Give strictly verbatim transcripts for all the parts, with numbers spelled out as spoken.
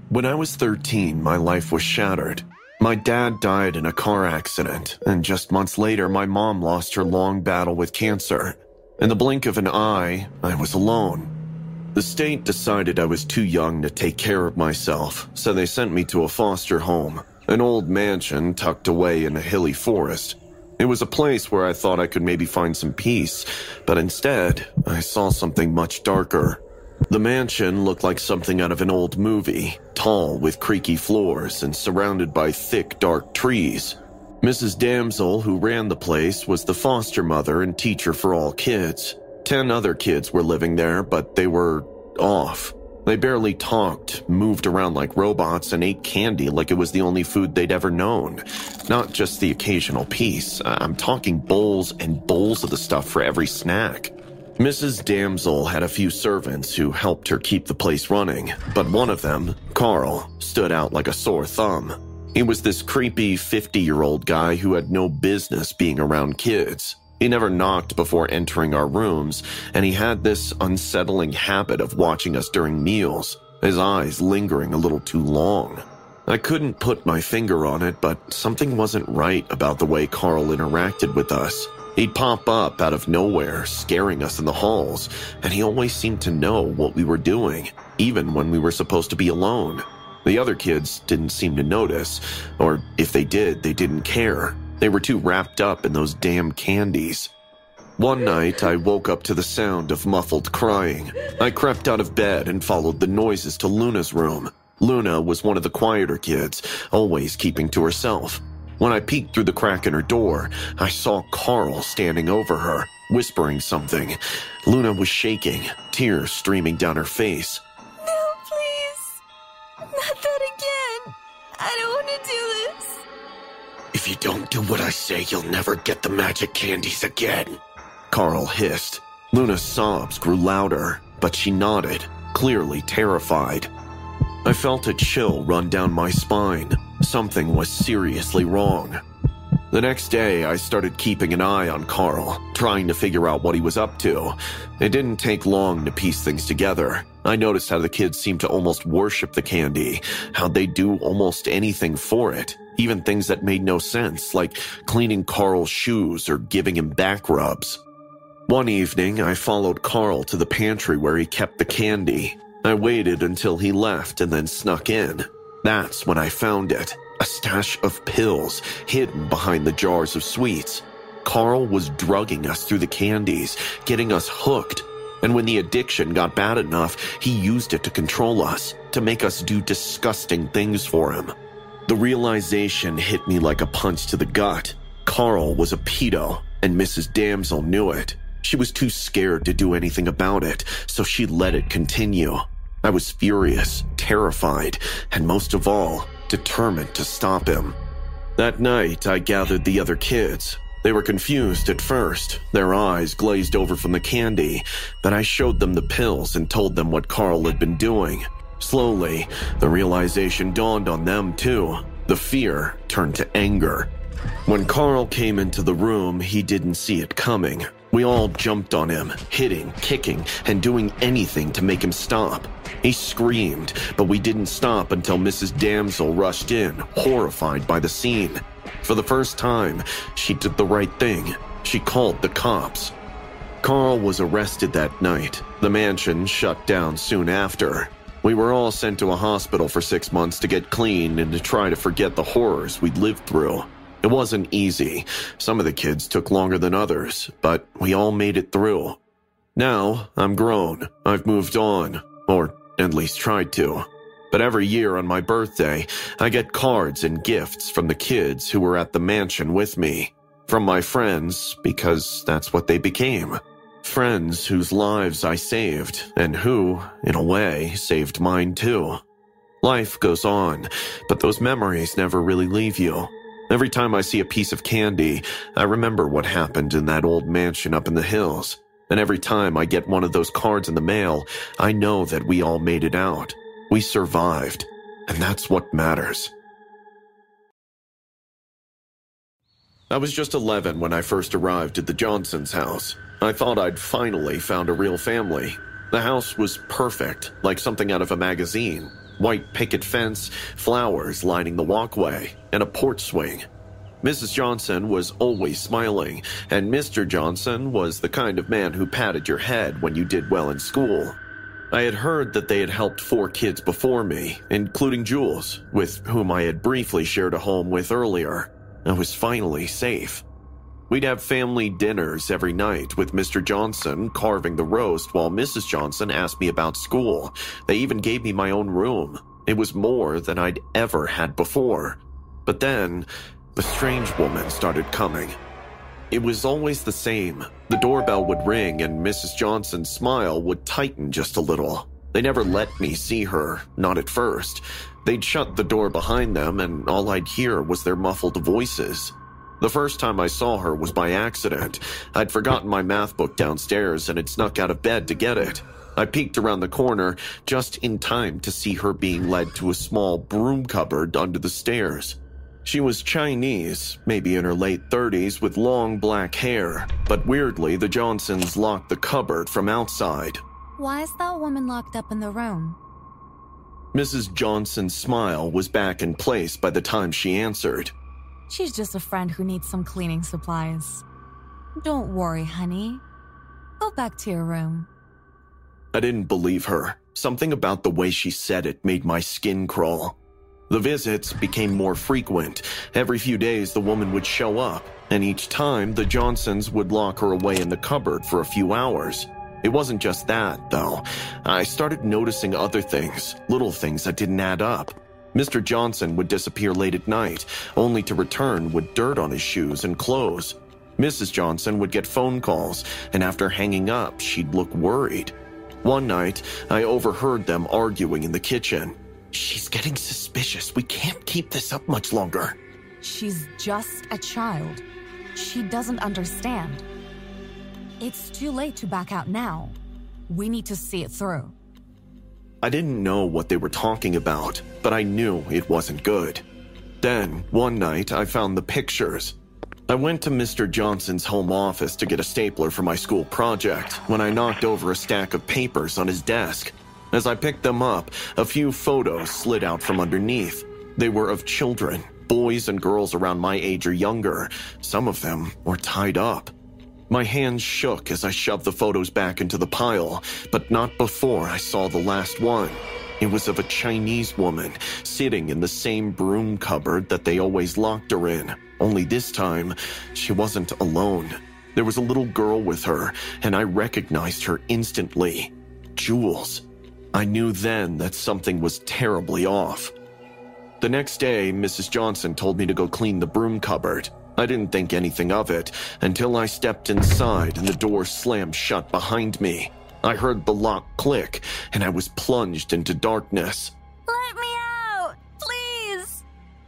When I was thirteen, my life was shattered. My dad died in a car accident, and just months later, my mom lost her long battle with cancer. In the blink of an eye, I was alone. The state decided I was too young to take care of myself, so they sent me to a foster home, an old mansion tucked away in a hilly forest. It was a place where I thought I could maybe find some peace, but instead, I saw something much darker. The mansion looked like something out of an old movie, tall with creaky floors and surrounded by thick, dark trees. Missus Damsel, who ran the place, was the foster mother and teacher for all kids. Ten other kids were living there, but they were off. They barely talked, moved around like robots, and ate candy like it was the only food they'd ever known. Not just the occasional piece. I'm talking bowls and bowls of the stuff for every snack. Missus Damsel had a few servants who helped her keep the place running, but one of them, Carl, stood out like a sore thumb. He was this creepy fifty-year-old guy who had no business being around kids. He never knocked before entering our rooms, and he had this unsettling habit of watching us during meals, his eyes lingering a little too long. I couldn't put my finger on it, but something wasn't right about the way Carl interacted with us. He'd pop up out of nowhere, scaring us in the halls, and he always seemed to know what we were doing, even when we were supposed to be alone. The other kids didn't seem to notice, or if they did, they didn't care. They were too wrapped up in those damn candies. One night, I woke up to the sound of muffled crying. I crept out of bed and followed the noises to Luna's room. Luna was one of the quieter kids, always keeping to herself. When I peeked through the crack in her door, I saw Carl standing over her, whispering something. Luna was shaking, tears streaming down her face. No, please. Not that again. I don't want to do this. If you don't do what I say, you'll never get the magic candies again, Carl hissed. Luna's sobs grew louder, but she nodded, clearly terrified. I felt a chill run down my spine. Something was seriously wrong. The next day, I started keeping an eye on Carl, trying to figure out what he was up to. It didn't take long to piece things together. I noticed how the kids seemed to almost worship the candy, how they'd do almost anything for it, even things that made no sense, like cleaning Carl's shoes or giving him back rubs. One evening, I followed Carl to the pantry where he kept the candy. I waited until he left and then snuck in. That's when I found it, a stash of pills hidden behind the jars of sweets. Carl was drugging us through the candies, getting us hooked. And when the addiction got bad enough, he used it to control us, to make us do disgusting things for him. The realization hit me like a punch to the gut. Carl was a pedo, and Missus Damsel knew it. She was too scared to do anything about it, so she let it continue. I was furious, terrified, and most of all, determined to stop him. That night, I gathered the other kids. They were confused at first, their eyes glazed over from the candy, but I showed them the pills and told them what Carl had been doing. Slowly, the realization dawned on them too. The fear turned to anger. When Carl came into the room, he didn't see it coming. We all jumped on him, hitting, kicking, and doing anything to make him stop. He screamed, but we didn't stop until Missus Damsel rushed in, horrified by the scene. For the first time, she did the right thing. She called the cops. Carl was arrested that night. The mansion shut down soon after. We were all sent to a hospital for six months to get clean and to try to forget the horrors we'd lived through. It wasn't easy. Some of the kids took longer than others, but we all made it through. Now, I'm grown. I've moved on, or at least tried to. But every year on my birthday, I get cards and gifts from the kids who were at the mansion with me. From my friends, because that's what they became. Friends whose lives I saved, and who, in a way, saved mine too. Life goes on, but those memories never really leave you. Every time I see a piece of candy, I remember what happened in that old mansion up in the hills. And every time I get one of those cards in the mail, I know that we all made it out. We survived, and that's what matters. I was just eleven when I first arrived at the Johnsons' house. I thought I'd finally found a real family. The house was perfect, like something out of a magazine. White picket fence, flowers lining the walkway, and a porch swing. Missus Johnson was always smiling, and Mister Johnson was the kind of man who patted your head when you did well in school. I had heard that they had helped four kids before me, including Jules, with whom I had briefly shared a home with earlier. I was finally safe. We'd have family dinners every night with Mister Johnson carving the roast while Missus Johnson asked me about school. They even gave me my own room. It was more than I'd ever had before. But then, the strange woman started coming. It was always the same. The doorbell would ring and Missus Johnson's smile would tighten just a little. They never let me see her, not at first. They'd shut the door behind them and all I'd hear was their muffled voices. The first time I saw her was by accident. I'd forgotten my math book downstairs and had snuck out of bed to get it. I peeked around the corner just in time to see her being led to a small broom cupboard under the stairs. She was Chinese, maybe in her late thirties, with long black hair, but weirdly, the Johnsons locked the cupboard from outside. Why is that woman locked up in the room? Missus Johnson's smile was back in place by the time she answered. She's just a friend who needs some cleaning supplies. Don't worry, honey. Go back to your room. I didn't believe her. Something about the way she said it made my skin crawl. The visits became more frequent. Every few days, the woman would show up, and each time, the Johnsons would lock her away in the cupboard for a few hours. It wasn't just that, though. I started noticing other things, little things that didn't add up. Mister Johnson would disappear late at night, only to return with dirt on his shoes and clothes. Missus Johnson would get phone calls, and after hanging up, she'd look worried. One night, I overheard them arguing in the kitchen. She's getting suspicious. We can't keep this up much longer. She's just a child. She doesn't understand. It's too late to back out now. We need to see it through. I didn't know what they were talking about, but I knew it wasn't good. Then, one night, I found the pictures. I went to Mister Johnson's home office to get a stapler for my school project when I knocked over a stack of papers on his desk. As I picked them up, a few photos slid out from underneath. They were of children, boys and girls around my age or younger. Some of them were tied up. My hands shook as I shoved the photos back into the pile, but not before I saw the last one. It was of a Chinese woman sitting in the same broom cupboard that they always locked her in. Only this time, she wasn't alone. There was a little girl with her, and I recognized her instantly. Jules. I knew then that something was terribly off. The next day, Missus Johnson told me to go clean the broom cupboard. I didn't think anything of it until I stepped inside and the door slammed shut behind me. I heard the lock click and I was plunged into darkness. Let me out! Please!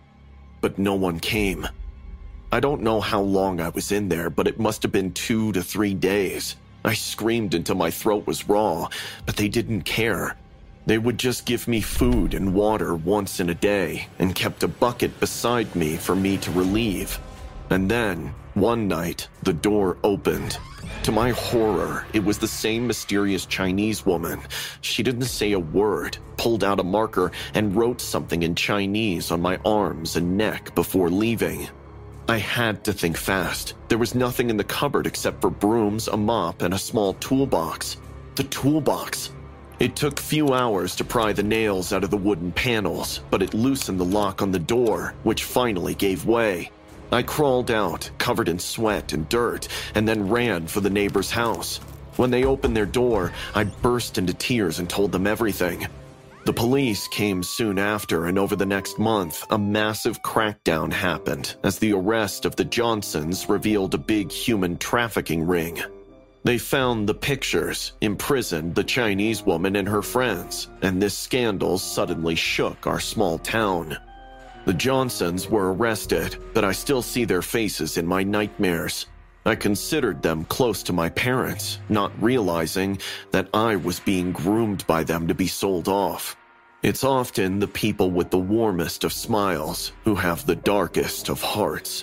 But no one came. I don't know how long I was in there, but it must have been two to three days. I screamed until my throat was raw, but they didn't care. They would just give me food and water once in a day and kept a bucket beside me for me to relieve. And then, one night, the door opened. To my horror, it was the same mysterious Chinese woman. She didn't say a word, pulled out a marker, and wrote something in Chinese on my arms and neck before leaving. I had to think fast. There was nothing in the cupboard except for brooms, a mop, and a small toolbox. The toolbox. It took few hours to pry the nails out of the wooden panels, but it loosened the lock on the door, which finally gave way. I crawled out, covered in sweat and dirt, and then ran for the neighbor's house. When they opened their door, I burst into tears and told them everything. The police came soon after, and over the next month, a massive crackdown happened as the arrest of the Johnsons revealed a big human trafficking ring. They found the pictures, imprisoned the Chinese woman and her friends, and this scandal suddenly shook our small town. The Johnsons were arrested, but I still see their faces in my nightmares. I considered them close to my parents, not realizing that I was being groomed by them to be sold off. It's often the people with the warmest of smiles who have the darkest of hearts.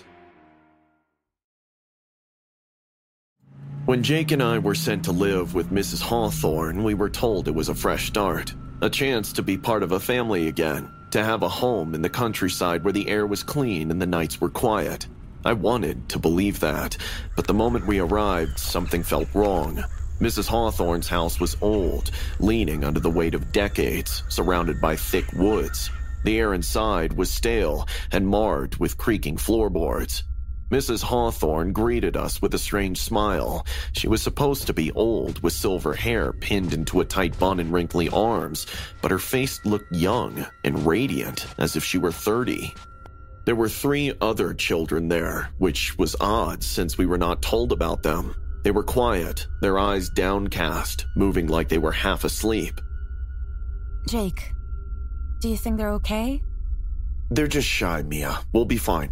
When Jake and I were sent to live with Missus Hawthorne, we were told it was a fresh start. A chance to be part of a family again, to have a home in the countryside where the air was clean and the nights were quiet. I wanted to believe that, but the moment we arrived, something felt wrong. Missus Hawthorne's house was old, leaning under the weight of decades, surrounded by thick woods. The air inside was stale and marred with creaking floorboards. Missus Hawthorne greeted us with a strange smile. She was supposed to be old, with silver hair pinned into a tight bun and wrinkly arms, but her face looked young and radiant, as if she were thirty. There were three other children there, which was odd since we were not told about them. They were quiet, their eyes downcast, moving like they were half asleep. Jake, do you think they're okay? They're just shy, Mia. We'll be fine.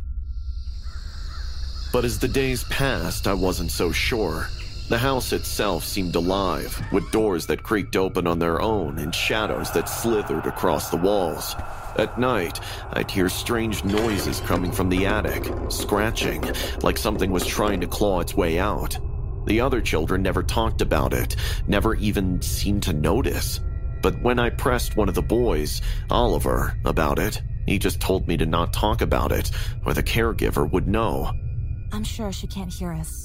But as the days passed, I wasn't so sure. The house itself seemed alive, with doors that creaked open on their own and shadows that slithered across the walls. At night, I'd hear strange noises coming from the attic, scratching, like something was trying to claw its way out. The other children never talked about it, never even seemed to notice. But when I pressed one of the boys, Oliver, about it, he just told me to not talk about it, or the caregiver would know. I'm sure she can't hear us.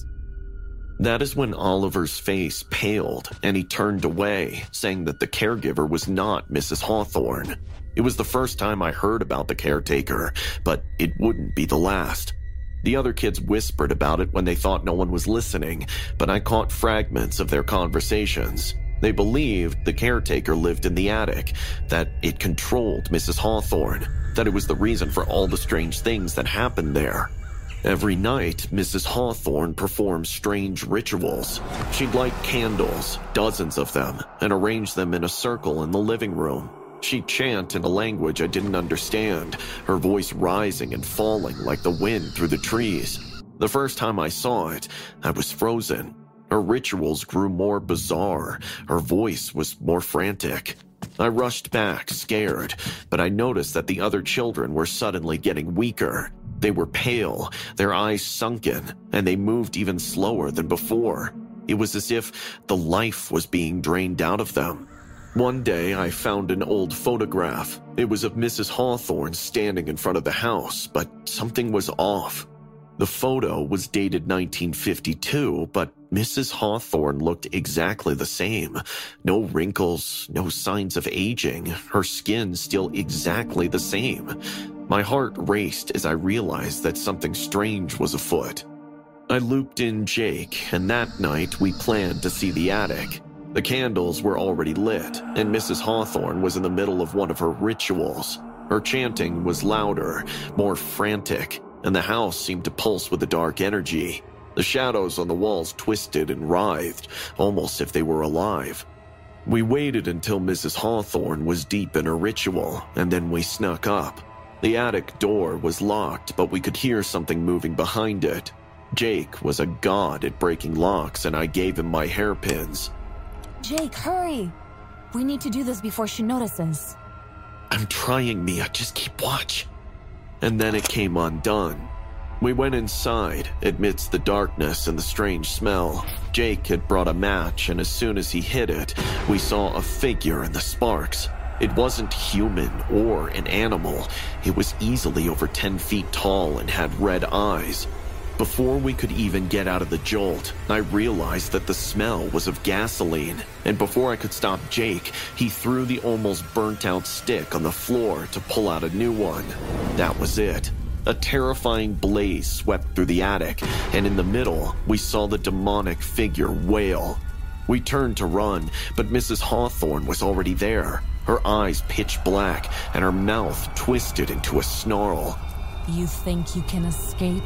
That is when Oliver's face paled, and he turned away, saying that the caregiver was not Missus Hawthorne. It was the first time I heard about the caretaker, but it wouldn't be the last. The other kids whispered about it when they thought no one was listening, but I caught fragments of their conversations. They believed the caretaker lived in the attic, that it controlled Missus Hawthorne, that it was the reason for all the strange things that happened there. Every night, Missus Hawthorne performed strange rituals. She'd light candles, dozens of them, and arrange them in a circle in the living room. She'd chant in a language I didn't understand, her voice rising and falling like the wind through the trees. The first time I saw it, I was frozen. Her rituals grew more bizarre. Her voice was more frantic. I rushed back, scared, but I noticed that the other children were suddenly getting weaker. They were pale, their eyes sunken, and they moved even slower than before. It was as if the life was being drained out of them. One day, I found an old photograph. It was of Missus Hawthorne standing in front of the house, but something was off. The photo was dated nineteen fifty-two, but Missus Hawthorne looked exactly the same. No wrinkles, no signs of aging, her skin still exactly the same. My heart raced as I realized that something strange was afoot. I looped in Jake, and that night we planned to see the attic. The candles were already lit, and Missus Hawthorne was in the middle of one of her rituals. Her chanting was louder, more frantic, and the house seemed to pulse with a dark energy. The shadows on the walls twisted and writhed, almost if they were alive. We waited until Missus Hawthorne was deep in her ritual, and then we snuck up. The attic door was locked, but we could hear something moving behind it. Jake was a god at breaking locks, and I gave him my hairpins. Jake, hurry! We need to do this before she notices. I'm trying, Mia. Just keep watch. And then it came undone. We went inside, amidst the darkness and the strange smell. Jake had brought a match, and as soon as he hit it, we saw a figure in the sparks. It wasn't human or an animal. It was easily over ten feet tall and had red eyes. Before we could even get out of the jolt, I realized that the smell was of gasoline, and before I could stop Jake, he threw the almost burnt-out stick on the floor to pull out a new one. That was it. A terrifying blaze swept through the attic, and in the middle, we saw the demonic figure wail. We turned to run, but Missus Hawthorne was already there, her eyes pitch black and her mouth twisted into a snarl. You think you can escape?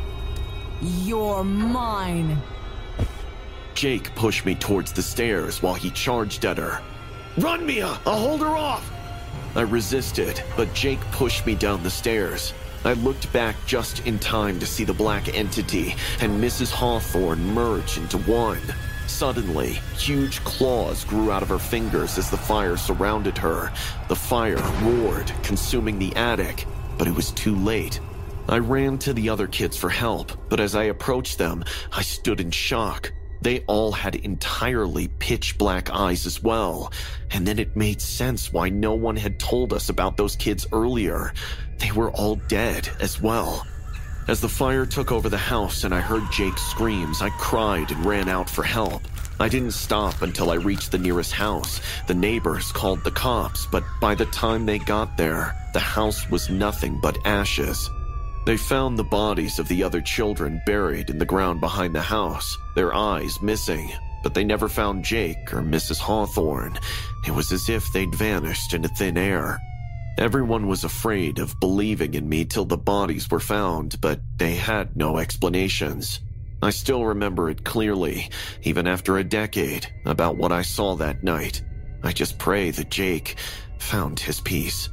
You're mine! Jake pushed me towards the stairs while he charged at her. Run, Mia! I'll hold her off! I resisted, but Jake pushed me down the stairs. I looked back just in time to see the black entity and Missus Hawthorne merge into one. Suddenly, huge claws grew out of her fingers as the fire surrounded her. The fire roared, consuming the attic, but it was too late. I ran to the other kids for help, but as I approached them, I stood in shock. They all had entirely pitch black eyes as well, and then it made sense why no one had told us about those kids earlier. They were all dead as well. As the fire took over the house and I heard Jake's screams, I cried and ran out for help. I didn't stop until I reached the nearest house. The neighbors called the cops, but by the time they got there, the house was nothing but ashes. They found the bodies of the other children buried in the ground behind the house, their eyes missing, but they never found Jake or Missus Hawthorne. It was as if they'd vanished into thin air. Everyone was afraid of believing in me till the bodies were found, but they had no explanations. I still remember it clearly, even after a decade, about what I saw that night. I just pray that Jake found his peace.